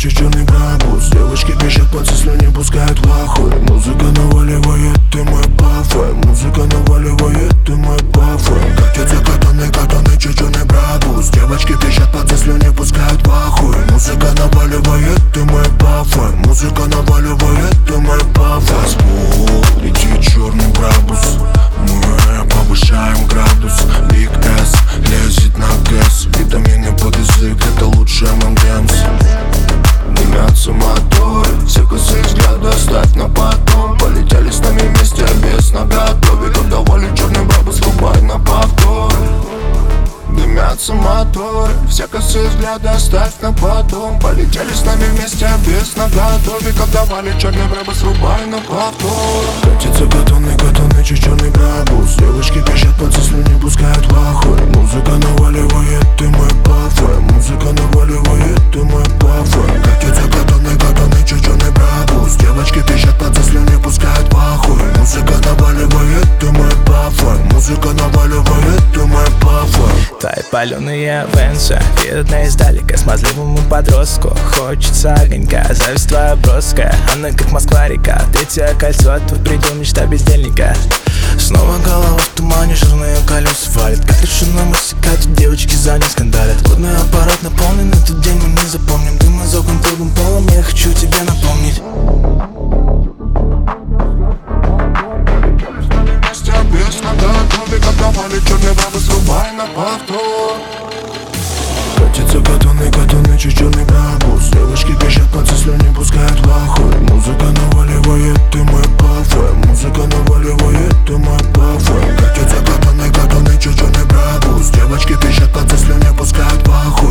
черный градус. Девочки пищат под слюни, пускают в ахуй. Музыка наваливает, ты мой пафой. Музыка наваливает, ты мой пафой. Катится катаны, черный градус. Девочки пищат под слюни, пускают в ахуй. Музыка наваливает, ты мой пафой. Музыка наваливает, ты мой пафой. Фастфуд, летит черный градус. Мы повышаем градус. Big S лезет на гэс. Витамины под язык, это лучший M&M's. Дымятся моторы, все косые взгляды оставь на потом. Полетели с нами вместе, без наготове. Когда валит черный бабу, срубай на повтор. Дымятся моторы, все косые взгляды оставь на потом. Полетели с нами вместе, без наготове. Когда валит черный бабу, срубай на повтор. Катится катаны, черный градус. Девочки пищат под слюни, пускают в ахуй. Музыка наваливает, ты мой пафой. Музыка наваливает, ты мой пафой. Катится катаны, черный градус. Девочки пищат под слюни, пускают в ахуй. Музыка наваливает, ты мой пафой. Музыка наваливает, ты мой пафой. Твои паленые венсы видно издалека. Смазливому подростку хочется огонька. Зависть твоя броская, она как Москва-река. Третье кольцо, твой предел, мечта бездельника. Снова голова в тумане, жирные колеса валит. Как решено мусикать, девочки за ней скандалят. Водный аппарат наполнен, этот день мы не запомним. Дым из окон кругом полом, я хочу тебе напомнить. Без наготове, когда валит черный бабы, срубай на повтор. Катится катаны, черный градус. Девочки пищат под слюни, пускают в ахуй. Музыка наваливает, ты мой пафой. Музыка наваливает, ты мой пафой. Катится катаны, черный градус. Девочки пищат под слюни, пускают в ахуй.